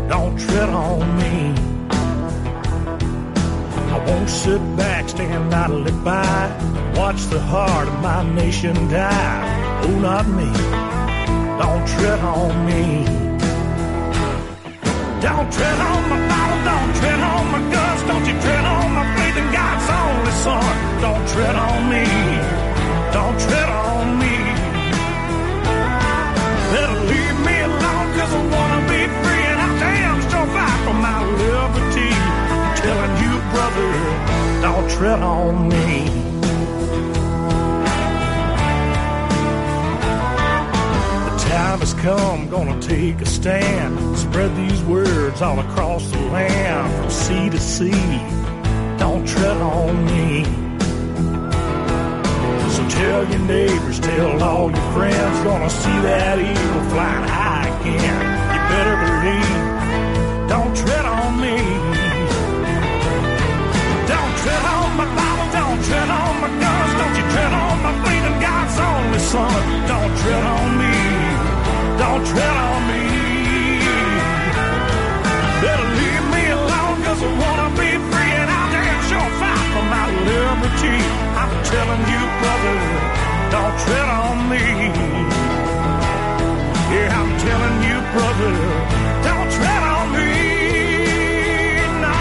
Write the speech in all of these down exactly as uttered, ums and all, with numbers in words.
don't tread on me. I won't sit back, stand idly by, watch the heart of my nation die. Oh, not me, don't tread on me. Don't tread on my Bible, don't tread on my guns, don't you tread on my faith in God's only Son. Don't tread on me, don't tread on me. Better leave me alone, cause I wanna be free, and I damn sure fight for my liberty. I'm telling you, brother, don't tread on me. The time has come, gonna take a stand, spread these words all across the land, from sea to sea. Don't tread on me. So tell your neighbors, tell all your friends, gonna see that eagle flying high again. You better believe, don't tread on me. Don't tread on my Bible, don't tread on my guns, don't you tread on my faith in God's only Son. Don't tread on me, don't tread on me. Better leave me alone, cause I wanna be free, and I'll damn sure fight for my liberty. I'm telling you, brother, don't tread on me. Yeah, I'm telling you, brother, don't tread on me. No.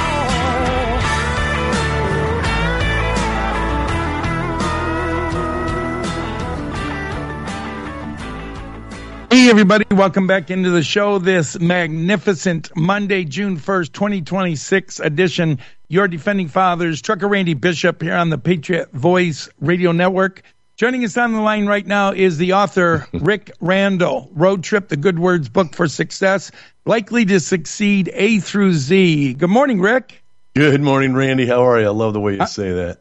Hey, everybody, welcome back into the show this magnificent Monday, June first, twenty twenty-six edition. Your Defending Fathers, Trucker Randy Bishop here on the Patriot Voice Radio Network. Joining us on the line right now is the author, Rick Randall, Road Trip, the Good Words Book for Success, Likely to Succeed, A through Z. Good morning, Rick. Good morning, Randy. How are you? I love the way you uh, say that.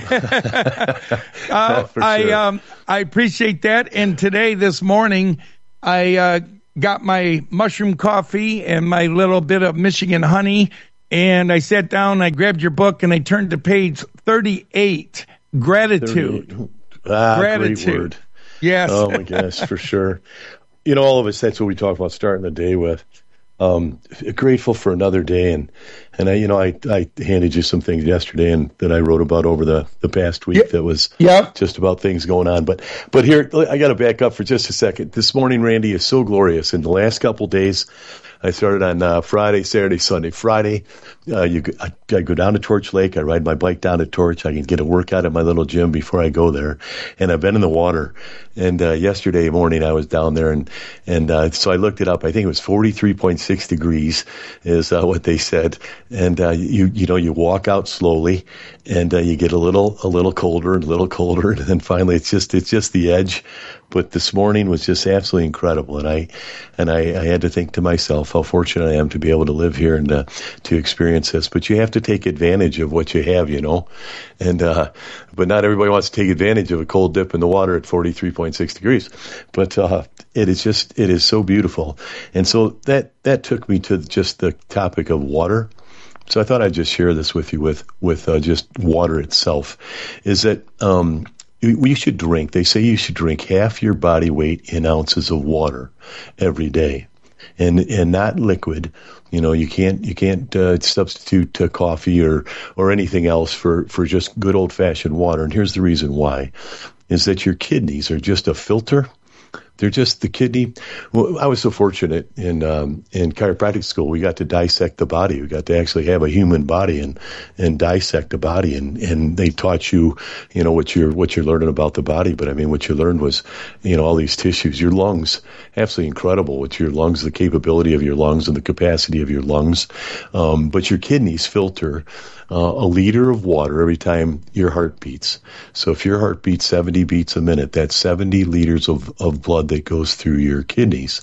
uh, oh, I sure. um, I appreciate that. And today, this morning, I uh, got my mushroom coffee and my little bit of Michigan honey, and I sat down, I grabbed your book, and I turned to page thirty-eight, Gratitude. thirty-eight. Ah, Gratitude. Great word. Yes. Oh, my gosh, for sure. You know, all of us, that's what we talk about starting the day with. Um, grateful for another day. And, and I, you know, I, I handed you some things yesterday and that I wrote about over the, the past week. Yep. That was yep. just about things going on. But, but here, I got to back up for just a second. This morning, Randy, is so glorious. In the last couple days, I started on uh, Friday, Saturday, Sunday. Friday, uh, you, I, I go down to Torch Lake. I ride my bike down to Torch. I can get a workout at my little gym before I go there. And I've been in the water. And uh, yesterday morning, I was down there. And, and uh, so I looked it up. I think it was forty-three point six degrees is uh, what they said. And, uh, you you know, you walk out slowly. And uh, you get a little a little colder and a little colder. And then finally, it's just it's just the edge. But this morning was just absolutely incredible, and I and I, I had to think to myself how fortunate I am to be able to live here and uh, to experience this. But you have to take advantage of what you have, you know. And uh, but not everybody wants to take advantage of a cold dip in the water at forty-three point six degrees. But uh, it is just it is so beautiful, and so that that took me to just the topic of water. So I thought I'd just share this with you with with uh, just water itself. Is that um, we should drink. They say you should drink half your body weight in ounces of water every day, and and not liquid. You know, you can't you can't uh, substitute uh, coffee or or anything else for for just good old fashioned water. And here's the reason why: is that your kidneys are just a filter. They're just the kidney. Well, I was so fortunate in um, in chiropractic school. We got to dissect the body. We got to actually have a human body and and dissect the body. And, and they taught you, you know, what you're what you're learning about the body. But I mean, what you learned was, you know, all these tissues. Your lungs, absolutely incredible. What your lungs, the capability of your lungs and the capacity of your lungs. Um, but your kidneys filter Uh, a liter of water every time your heart beats. So if your heart beats seventy beats a minute, that's seventy liters of, of blood that goes through your kidneys.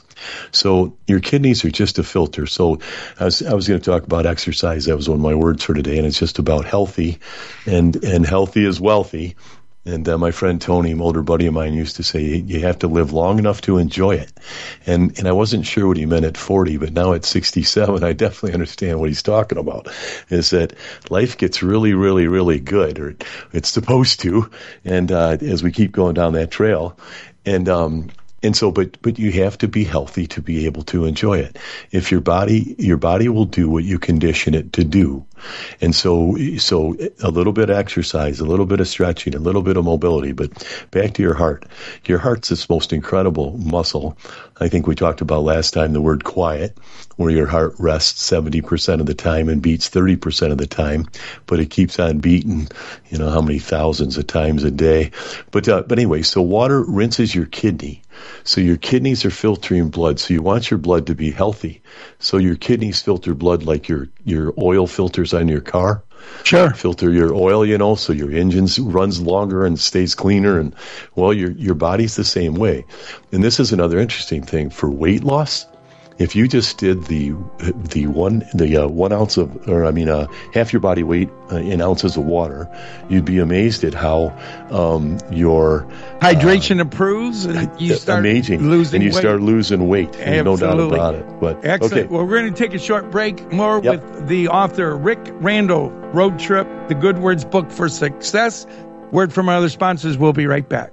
So your kidneys are just a filter. So I was, I was going to talk about exercise. That was one of my words for today, and it's just about healthy, and, and healthy is wealthy. And uh, my friend Tony, an older buddy of mine, used to say, you have to live long enough to enjoy it. And and I wasn't sure what he meant at forty, but now at sixty-seven, I definitely understand what he's talking about, is that life gets really, really, really good, or it's supposed to, and uh, as we keep going down that trail. And um, And so, but but you have to be healthy to be able to enjoy it. If your body your body will do what you condition it to do, and so so a little bit of exercise, a little bit of stretching, a little bit of mobility. But back to your heart. Your heart's this most incredible muscle. I think we talked about last time the word quiet, where your heart rests seventy percent of the time and beats thirty percent of the time, but it keeps on beating, you know, how many thousands of times a day. But uh, but anyway, so water rinses your kidney. So your kidneys are filtering blood. So you want your blood to be healthy. So your kidneys filter blood like your, your oil filters on your car. Sure. Filter your oil, you know, so your engine runs longer and stays cleaner. And, well, your your body's the same way. And this is another interesting thing. For weight loss, if you just did the the one the uh, one ounce of, or I mean, uh, half your body weight uh, in ounces of water, you'd be amazed at how um, your hydration uh, improves, and you start amazing, losing and you weight. start losing weight. There's no doubt about it. But excellent. Okay. Well, we're going to take a short break. More Yep. with the author Rick Randall, Road Trip: The Good Words Book for Success. Word from our other sponsors. We'll be right back.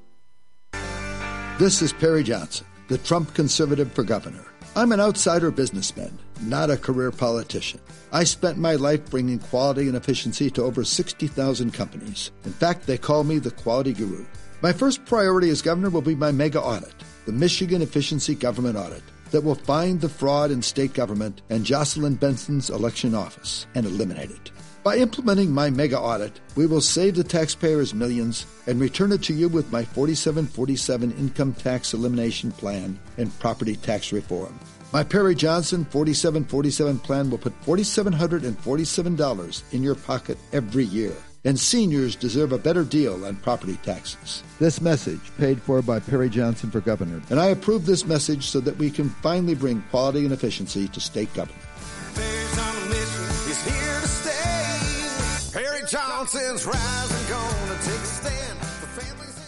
This is Perry Johnson, the Trump conservative for governor. I'm an outsider businessman, not a career politician. I spent my life bringing quality and efficiency to over sixty thousand companies. In fact, they call me the quality guru. My first priority as governor will be my mega audit, the Michigan Efficiency Government Audit, that will find the fraud in state government and Jocelyn Benson's election office and eliminate it. By implementing my mega audit, we will save the taxpayers millions and return it to you with my forty-seven forty-seven income tax elimination plan and property tax reform. My Perry Johnson forty-seven forty-seven plan will put four thousand seven hundred forty-seven dollars in your pocket every year. And seniors deserve a better deal on property taxes. This message paid for by Perry Johnson for governor. And I approve this message so that we can finally bring quality and efficiency to state government. Perry's on a mission, he's here to stay. Perry Johnson's rising, gonna take a stand for families.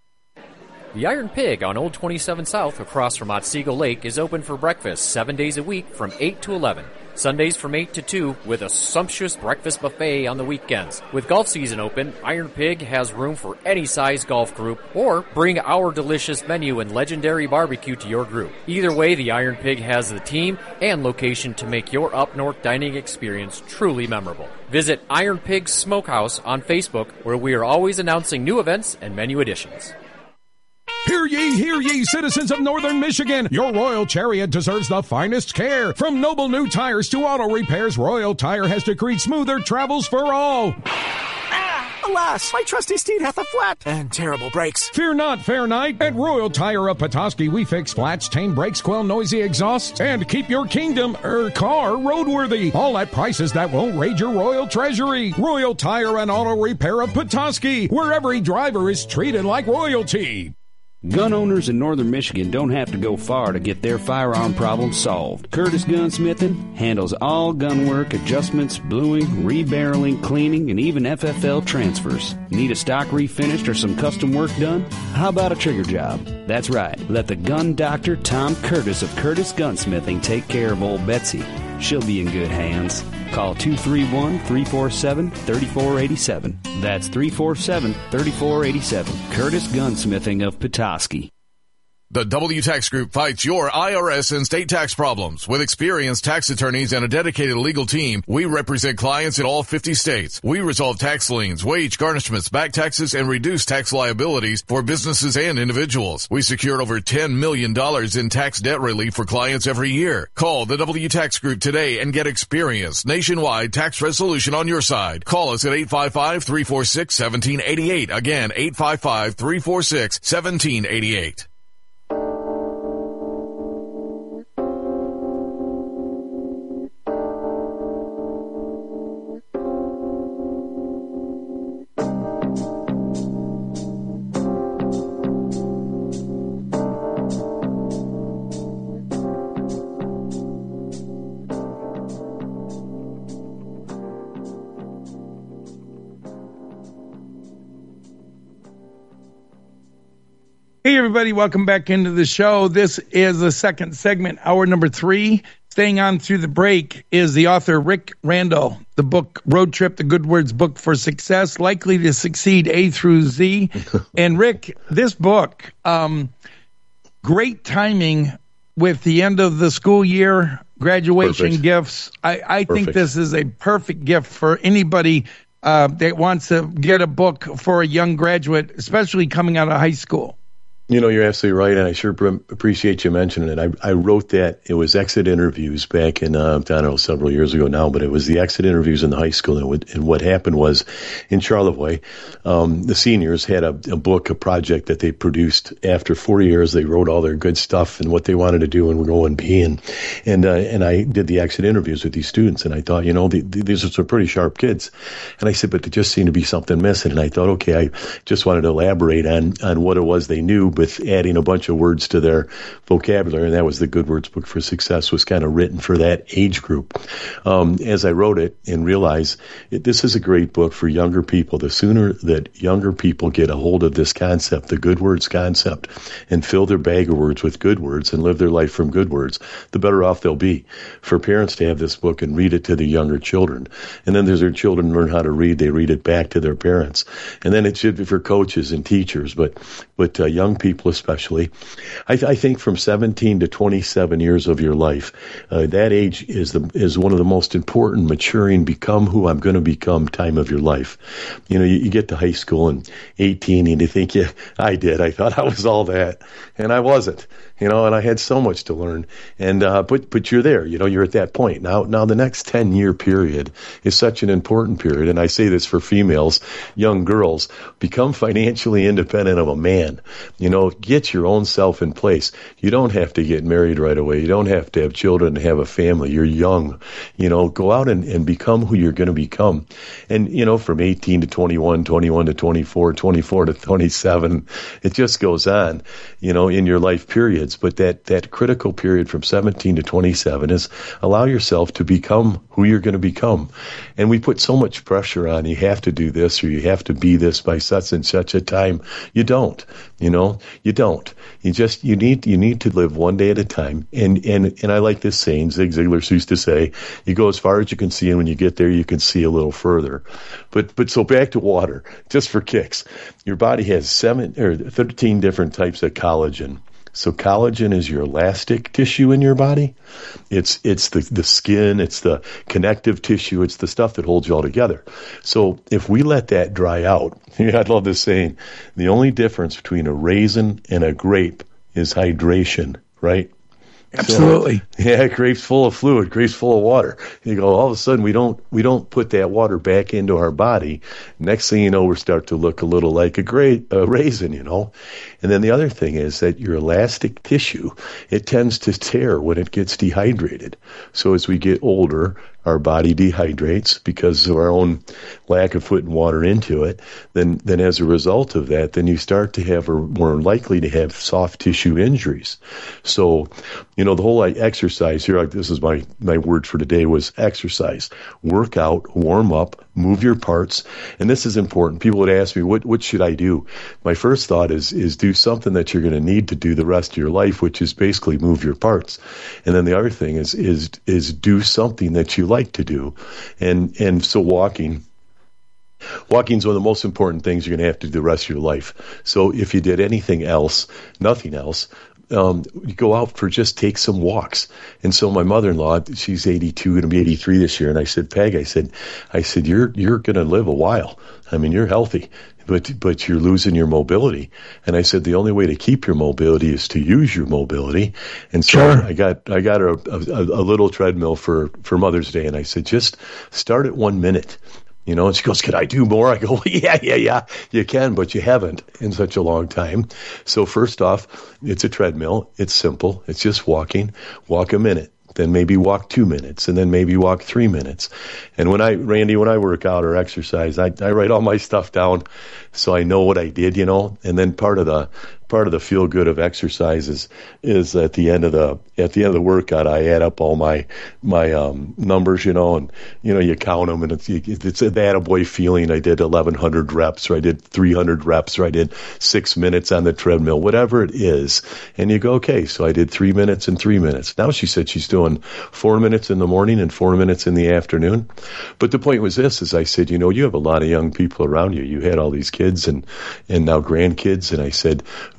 The Iron Pig on Old twenty-seven South across from Otsego Lake is open for breakfast seven days a week from eight to eleven. Sundays from eight to two with a sumptuous breakfast buffet on the weekends. With golf season open, Iron Pig has room for any size golf group, or bring our delicious menu and legendary barbecue to your group. Either way, the Iron Pig has the team and location to make your up-north dining experience truly memorable. Visit Iron Pig Smokehouse on Facebook, where we are always announcing new events and menu additions. Hear ye, hear ye, citizens of Northern Michigan. Your Royal Chariot deserves the finest care. From noble new tires to auto repairs, Royal Tire has decreed smoother travels for all. Ah, alas, my trusty steed hath a flat and terrible brakes. Fear not, fair knight. At Royal Tire of Petoskey, we fix flats, tame brakes, quell noisy exhausts, and keep your kingdom, er, car roadworthy. All at prices that won't raid your royal treasury. Royal Tire and Auto Repair of Petoskey, where every driver is treated like royalty. Gun owners in northern Michigan don't have to go far to get their firearm problems solved. Curtis Gunsmithing handles all gun work, adjustments, bluing, rebarreling, cleaning, and even F F L transfers. Need a stock refinished or some custom work done? How about a trigger job? That's right. Let the gun doctor Tom Curtis of Curtis Gunsmithing take care of old Betsy. She'll be in good hands. Call two three one, three four seven, three four eight seven. That's three four seven, three four eight seven. Curtis Gunsmithing of Petoskey. The W Tax Group fights your I R S and state tax problems. With experienced tax attorneys and a dedicated legal team, we represent clients in all fifty states. We resolve tax liens, wage garnishments, back taxes, and reduce tax liabilities for businesses and individuals. We secured over ten million dollars in tax debt relief for clients every year. Call the W Tax Group today and get experienced nationwide tax resolution on your side. Call us at eight five five, three four six, one seven eight eight. Again, eight five five, three four six, one seven eight eight. Hey, everybody. Welcome back into the show. This is the second segment, hour number three. Staying on through the break is the author Rick Randall. The book, Road Trip: The Good Words Book for Success, Likely to Succeed A through Z. And Rick, this book, um, great timing with the end of the school year, graduation Perfect. gifts. I, I think Perfect. this is a perfect gift for anybody uh, that wants to get a book for a young graduate, especially coming out of high school. You know, you're absolutely right, and I sure appreciate you mentioning it. I, I wrote that. It was exit interviews back in, uh, I don't know, several years ago now, but it was the exit interviews in the high school. And what, and what happened was in Charlevoix, um, the seniors had a, a book, a project that they produced. After four years, they wrote all their good stuff and what they wanted to do and go and be. And, and, uh, and I did the exit interviews with these students, and I thought, you know, the, the, these are some pretty sharp kids. And I said, but there just seemed to be something missing. And I thought, okay, I just wanted to elaborate on, on what it was they knew, with adding a bunch of words to their vocabulary, and that was the Good Words Book for Success, was kind of written for that age group. Um, as I wrote it and realized it, this is a great book for younger people. The sooner that younger people get a hold of this concept, the good words concept, and fill their bag of words with good words and live their life from good words, the better off they'll be. For parents to have this book and read it to their younger children, and then as their children learn how to read, they read it back to their parents. And then it should be for coaches and teachers, but but uh, young people especially. I, th- I think from seventeen to twenty-seven years of your life, uh, that age is the is one of the most important maturing, become who I'm going to become time of your life. You know, you, you get to high school and eighteen and you think, yeah, I did. I thought I was all that, and I wasn't. You know, and I had so much to learn. And uh, but but you're there. You know, you're at that point now. Now the next ten year period is such an important period, and I say this for females, young girls: become financially independent of a man. You know, get your own self in place. You don't have to get married right away. You don't have to have children and have a family. You're young. You know, go out and, and become who you're going to become. And, you know, from eighteen to twenty-one, twenty-one to twenty-four, twenty-four to twenty-seven, it just goes on, you know, in your life periods. But that, that critical period from seventeen to twenty-seven is allow yourself to become who you're going to become. And we put so much pressure on, you have to do this or you have to be this by such and such a time. You don't. You know, you don't. You just, you need, you need to live one day at a time. And, and, and I like this saying, Zig Ziglar used to say, you go as far as you can see, and when you get there, you can see a little further. But, but so back to water, just for kicks. Your body has seven or thirteen different types of collagen. So collagen is your elastic tissue in your body. It's it's the, the skin, it's the connective tissue, it's the stuff that holds you all together. So if we let that dry out, yeah, I love this saying, the only difference between a raisin and a grape is hydration, right? Absolutely. So, yeah, grapes full of fluid, grapes full of water. You go, all of a sudden we don't we don't put that water back into our body. Next thing you know, we start to look a little like a grape, a raisin, you know. And then the other thing is that your elastic tissue, it tends to tear when it gets dehydrated. So as we get older, our body dehydrates because of our own lack of putting water into it. Then, then as a result of that, then you start to have, or more likely to have, soft tissue injuries. So, you know, the whole like, exercise here, like, this is my, my word for today, was exercise. Work out, warm up, move your parts. And this is important. People would ask me, what, what should I do? My first thought is, is do something that you're going to need to do the rest of your life, which is basically move your parts. And then the other thing is, is, is do something that you like to do. And, and so walking, walking is one of the most important things you're going to have to do the rest of your life. So if you did anything else, nothing else, Um, you go out for just take some walks. And so my mother-in-law, she's eighty-two, going to be eighty-three this year. And I said, Peg, I said, I said, you're, you're going to live a while. I mean, you're healthy, but, but you're losing your mobility. And I said, the only way to keep your mobility is to use your mobility. And so sure. I got, I got a, a, a little treadmill for, for Mother's Day. And I said, just start at one minute. You know, and she goes, could I do more? I go, well, yeah, yeah, yeah, you can, but you haven't in such a long time. So first off, it's a treadmill. It's simple. It's just walking. Walk a minute. Then maybe walk two minutes, and then maybe walk three minutes. And when I, Randy, when I work out or exercise, I, I write all my stuff down so I know what I did, you know. And then part of the part of the feel good of exercise is, is at the end of the at the end of the workout, I add up all my my um, numbers, you know, and you know you count them, and it's it's a attaboy feeling. I did eleven hundred reps, or I did three hundred reps, or I did six minutes on the treadmill, whatever it is. And you go, okay, so I did three minutes and three minutes. Now she said she's doing four minutes in the morning and four minutes in the afternoon. But the point was this: is I said, you know, you have a lot of young people around you. You had all these kids and and now grandkids, and I said,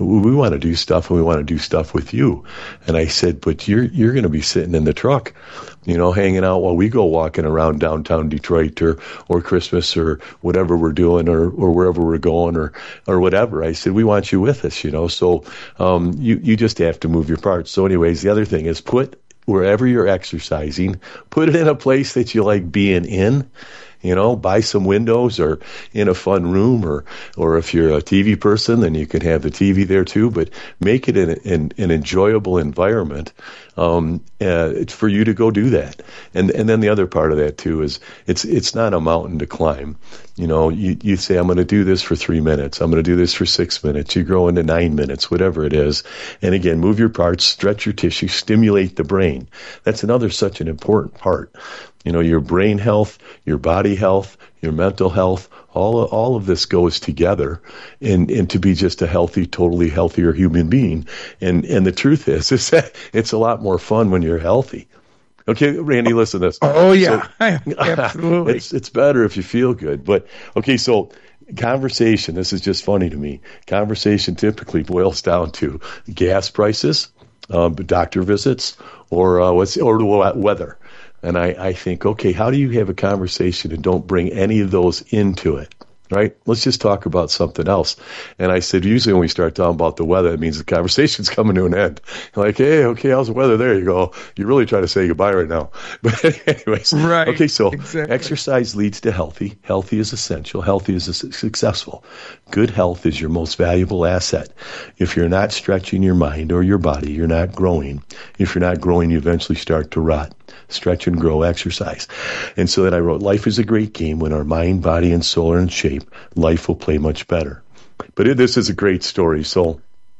we want to do stuff, and we want to do stuff with you. And I said, but you're you're going to be sitting in the truck, you know, hanging out while we go walking around downtown Detroit or or Christmas or whatever we're doing or or wherever we're going or or whatever. I said, we want you with us, you know. So um, you you just have to move your parts. So anyways, the other thing is put wherever you're exercising, put it in a place that you like being in. You know, buy some windows or in a fun room, or or if you're a T V person, then you can have the T V there too. But make it an an, an enjoyable environment um, uh, for you to go do that. And and then the other part of that too is it's it's not a mountain to climb. You know, you you say I'm going to do this for three minutes. I'm going to do this for six minutes. You grow into nine minutes, whatever it is. And again, move your parts, stretch your tissue, stimulate the brain. That's another such an important part. You know, your brain health, your body health, your mental health, all all of this goes together and, and to be just a healthy, totally healthier human being. And and the truth is, is that it's a lot more fun when you're healthy. Okay, Randy, listen to this. Oh, yeah, so, absolutely. It's, it's better if you feel good. But, okay, so conversation, this is just funny to me. Conversation typically boils down to gas prices, um, doctor visits, or uh, what's or the weather. And I, I think, okay, how do you have a conversation and don't bring any of those into it, right? Let's just talk about something else. And I said, usually when we start talking about the weather, it means the conversation's coming to an end. Like, hey, okay, how's the weather? There you go. You're really trying to say goodbye right now. But anyways, right, okay, so exactly. Exercise leads to healthy. Healthy is essential. Healthy is successful. Good health is your most valuable asset. If you're not stretching your mind or your body, you're not growing. If you're not growing, you eventually start to rot. Stretch and grow, exercise. And so then I wrote, life is a great game. When our mind, body, and soul are in shape, life will play much better. But it, this is a great story. So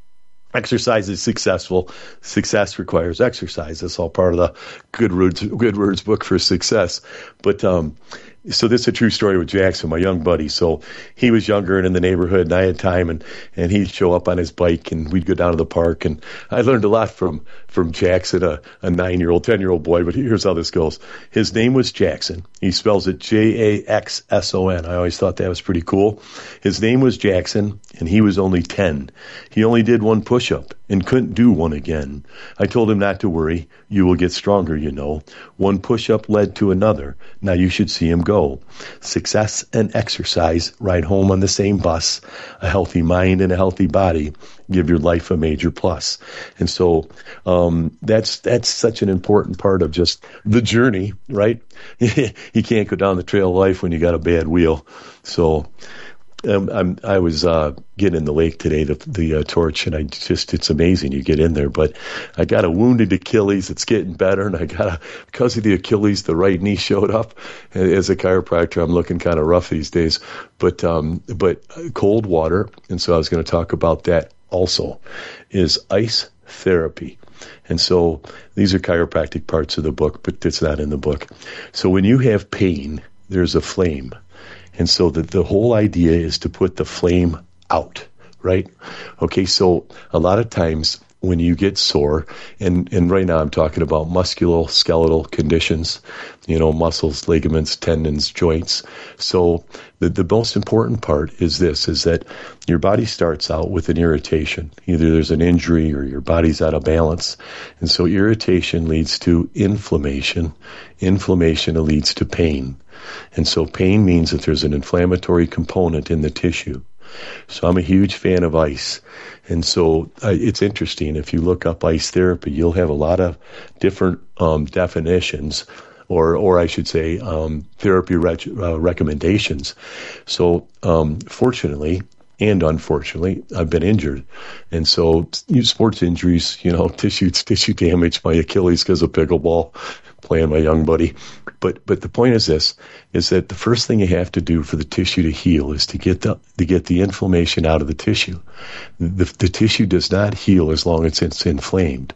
exercise is successful. Success requires exercise. That's all part of the Good Words, Good Words book for success. But um, so this is a true story with Jackson, my young buddy. So he was younger and in the neighborhood, and I had time, and, and he'd show up on his bike, and we'd go down to the park. And I learned a lot from, from Jackson, a, a nine-year-old, ten-year-old boy. But here's how this goes. His name was Jackson. He spells it J A X S O N. I always thought that was pretty cool. His name was Jackson, and he was only ten. He only did one push-up and couldn't do one again. I told him not to worry. You will get stronger, you know. One push-up led to another. Now you should see him go. Success and exercise ride home on the same bus. A healthy mind and a healthy body give your life a major plus. And so um, that's that's such an important part of just the journey, right? You can't go down the trail of life when you got a bad wheel. So Um, I'm, I was uh, getting in the lake today, the, the uh, torch, and I just, it's amazing. You get in there, but I got a wounded Achilles. It's getting better, and I got a, because of the Achilles, the right knee showed up. As a chiropractor, I'm looking kind of rough these days, but, um, but cold water, and so I was going to talk about that also, is ice therapy. And so these are chiropractic parts of the book, but it's not in the book. So when you have pain, there's a flame. And so the, the whole idea is to put the flame out, right? Okay, so a lot of times when you get sore, and, and right now I'm talking about musculoskeletal conditions, you know, muscles, ligaments, tendons, joints. So the, the most important part is this, is that your body starts out with an irritation. Either there's an injury or your body's out of balance. And so irritation leads to inflammation. Inflammation leads to pain. And so pain means that there's an inflammatory component in the tissue. So I'm a huge fan of ice. And so uh, it's interesting. If you look up ice therapy, you'll have a lot of different um, definitions, or or I should say um, therapy rec- uh, recommendations. So um, fortunately and unfortunately, I've been injured. And so sports injuries, you know, tissue tissue damage, my Achilles because of pickleball, playing my young buddy. But but the point is this, is that the first thing you have to do for the tissue to heal is to get the to get the inflammation out of the tissue. The, the tissue does not heal as long as it's inflamed.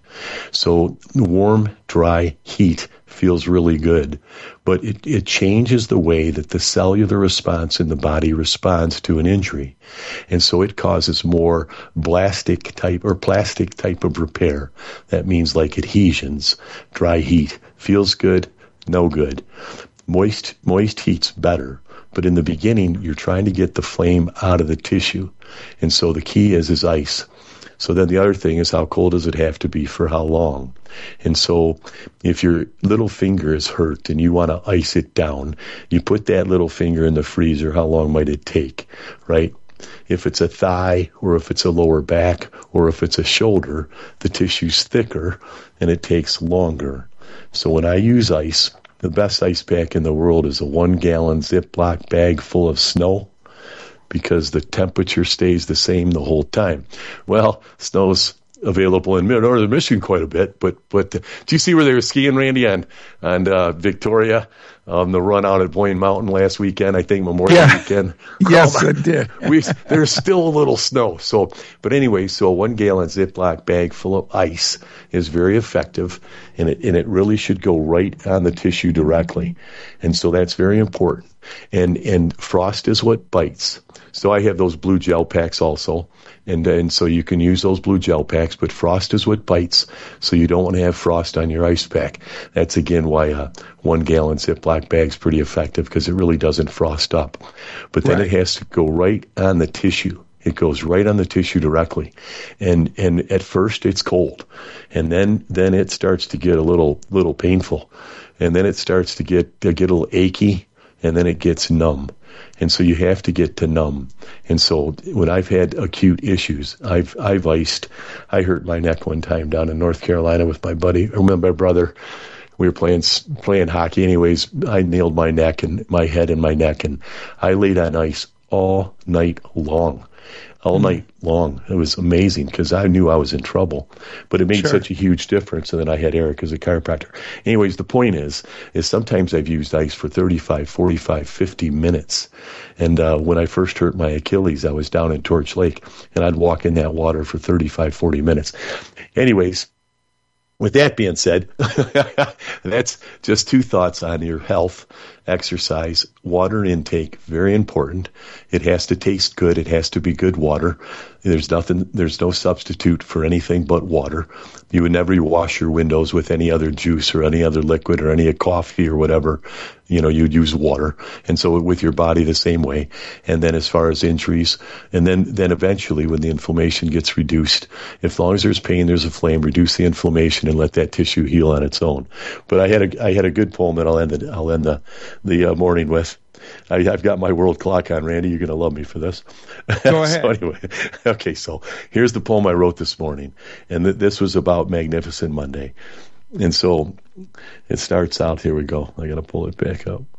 So warm, dry, heat feels really good, but it, it changes the way that the cellular response in the body responds to an injury. And so it causes more blastic type or plastic type of repair. That means like adhesions, dry heat, feels good, no good. Moist, moist heat's better. But in the beginning, you're trying to get the flame out of the tissue. And so the key is, is ice. So then the other thing is, how cold does it have to be for how long? And so if your little finger is hurt and you want to ice it down, you put that little finger in the freezer. How long might it take, right? If it's a thigh, or if it's a lower back, or if it's a shoulder, the tissue's thicker and it takes longer. So when I use ice, the best ice pack in the world is a one-gallon Ziploc bag full of snow, because the temperature stays the same the whole time. Well, snow's available in northern Michigan quite a bit, but but uh, do you see where they were skiing, Randy, on on uh, Victoria, um, the run out at Boyne Mountain last weekend? I think Memorial yeah. weekend. Yes, oh, I did. we, there's still a little snow. So, but anyway, so a one gallon Ziploc bag full of ice is very effective, and it and it really should go right on the tissue directly, and so that's very important. And and frost is what bites. So I have those blue gel packs also. And and so you can use those blue gel packs, but frost is what bites, so you don't want to have frost on your ice pack. That's, again, why a one-gallon Ziploc bag's pretty effective, because it really doesn't frost up. But then right. It has to go right on the tissue. It goes right on the tissue directly. And and at first it's cold. And then then it starts to get a little little painful. And then it starts to get, to get a little achy, and then it gets numb. And so you have to get to numb. And so when I've had acute issues, I've I've iced. I hurt my neck one time down in North Carolina with my buddy, or my brother. We were playing playing hockey. Anyways, I nailed my neck and my head and my neck, and I laid on ice all night long. All night long. It was amazing, because I knew I was in trouble, but it made sure. such a huge difference. And then I had Eric as a chiropractor. Anyways, the point is, is sometimes I've used ice for thirty-five, forty-five, fifty minutes. And uh, when I first hurt my Achilles, I was down in Torch Lake, and I'd walk in that water for thirty-five, forty minutes. Anyways, with that being said, that's just two thoughts on your health, exercise, water intake, very important. It has to taste good. It has to be good water. There's nothing, there's no substitute for anything but water. You would never wash your windows with any other juice or any other liquid or any coffee or whatever. You know, you'd use water. And so with your body the same way. And then as far as injuries, and then, then eventually when the inflammation gets reduced, as long as there's pain, there's a flame, reduce the inflammation and let that tissue heal on its own. But I had a, I had a good poem that I'll end the, I'll end the, the uh, morning with. I, I've got my world clock on, Randy. You're going to love me for this. Go ahead. So anyway, okay, so here's the poem I wrote this morning. And th- this was about Magnificent Monday. And so it starts out, here we go. I got to pull it back up.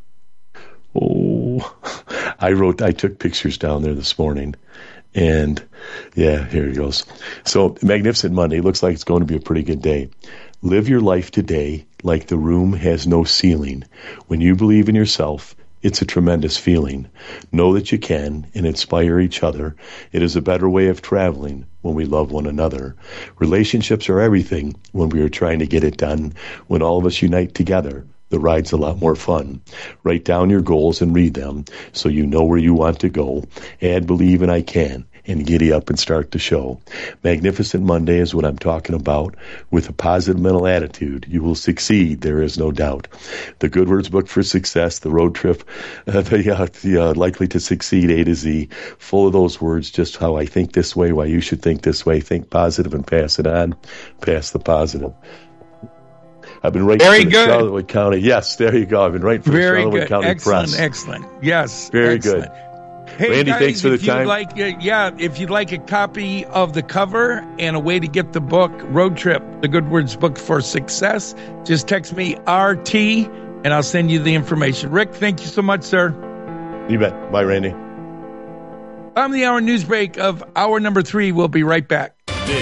Oh, I wrote, I took pictures down there this morning. And yeah, here it goes. So Magnificent Monday looks like it's going to be a pretty good day. Live your life today like the room has no ceiling. When you believe in yourself, it's a tremendous feeling. Know that you can and inspire each other. It is a better way of traveling when we love one another. Relationships are everything when we are trying to get it done. When all of us unite together, the ride's a lot more fun. Write down your goals and read them so you know where you want to go. Add believe and I can, and giddy up and start the show. Magnificent Monday is what I'm talking about. With a positive mental attitude, you will succeed, there is no doubt. The Good Words Book for Success, the road trip, uh, the, uh, the uh, likely to succeed A to Z, full of those words, just how I think this way, why you should think this way. Think positive and pass it on. Pass the positive. I've been writing Very for the good. Charlotte County. Yes, there you go. I've been writing for Very the Charlotte good. County Excellent, Press. Excellent, Yes. Very excellent. good. Hey, Randy, guys, thanks for the if you'd time. Like, uh, yeah, if you'd like a copy of the cover and a way to get the book, Road Trip, the Good Words Book for Success, just text me R T and I'll send you the information. Rick, thank you so much, sir. You bet. Bye, Randy. I'm the hour news break of hour number three. We'll be right back.